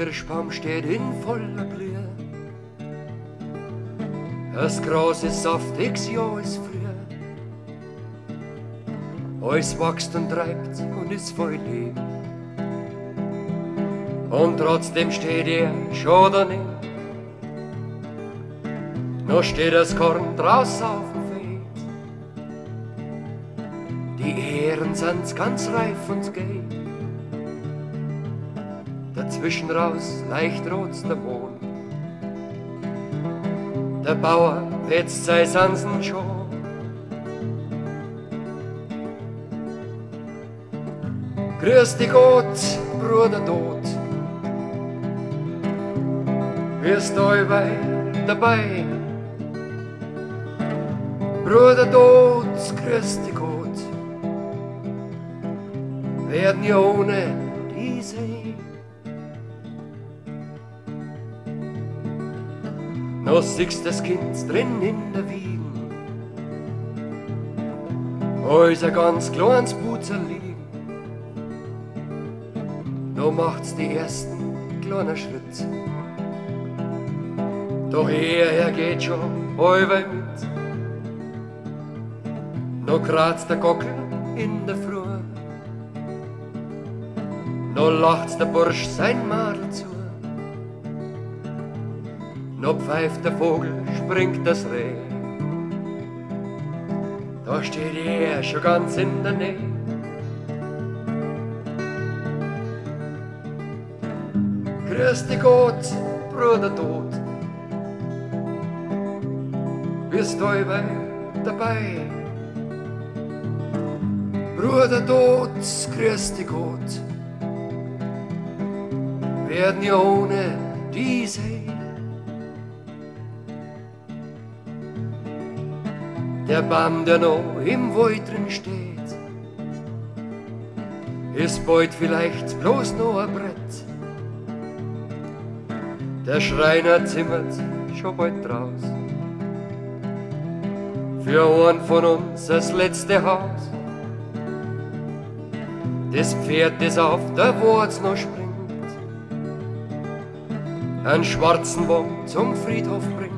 Kirschbaum steht in voller Blühe. Das Gras ist saftig, das Jahr ist früher. Alles wächst und treibt und ist voll Leben. Und trotzdem steht er schon daneben. Noch steht das Korn draußen auf dem Feld. Die Ähren sind ganz reif und gelb. Dazwischen raus leicht rot's der Mond. Der Bauer wetzt sei Sansen schon. Grüß dich Gott, Bruder Tod. Wirst du allweil dabei? Bruder Tod, grüß dich Gott. Werden ja ohne die sein. Noch siehst das Kind drin in der Wiegen, als ein ganz kleines Butzel liegen. Da macht's die ersten kleinen Schritt. Doch er geht schon allweil mit. Noch kratzt der Gockel in der Früh. Noch lacht's der Bursch sein Madel zu. Noch pfeift der Vogel, springt das Reh. Da steht er schon ganz in der Nähe. Grüß dich Gott, Bruder Tod. Bist du allweil dabei? Bruder Tod, grüß dich Gott. Werden ja ohne die sein. Der Baum, der noch im Wald drin steht, ist bald vielleicht bloß noch ein Brett. Der Schreiner zimmert schon bald draus. Für einen von uns das letzte Haus. Das Pferd, das auf der Wurz noch springt, einen schwarzen Wagen zum Friedhof bringt.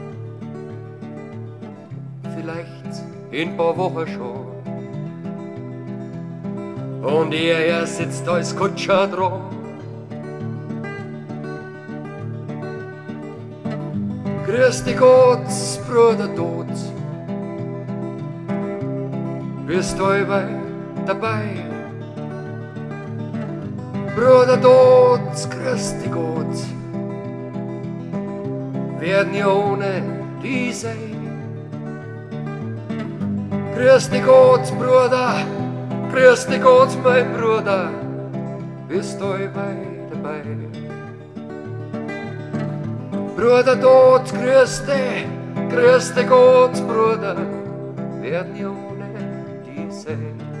Vielleicht in ein paar Wochen schon. Und er sitzt als Kutscher drum. Grüß dich Gott, Bruder Tod. Bist du allweil dabei? Bruder Tod, grüß dich Gott. Werden ja ohne die sein. Grüß dich Gott, Bruder, grüß dich Gott, mein Bruder, bist du allweil dabei? Bruder Tod, grüß dich Gott, Bruder, werden ja ohne die sein.